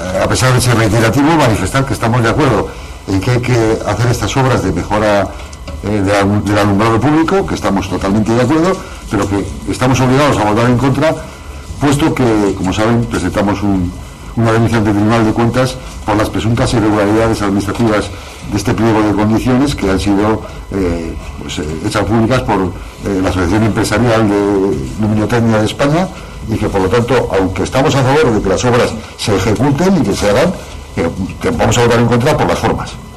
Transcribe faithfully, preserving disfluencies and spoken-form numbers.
a pesar de ser reiterativo, manifestar que estamos de acuerdo en que hay que hacer estas obras de mejora eh, de, del alumbrado público, que estamos totalmente de acuerdo, pero que estamos obligados a votar en contra, puesto que, como saben, presentamos un, una denuncia ante el Tribunal de Cuentas por las presuntas irregularidades administrativas de este pliego de condiciones que han sido eh, pues, eh, hechas públicas por eh, la Asociación Empresarial de Luminotecnia de España, y que por lo tanto, aunque estamos a favor de que las obras se ejecuten y que se hagan, eh, que vamos a votar en contra por las formas.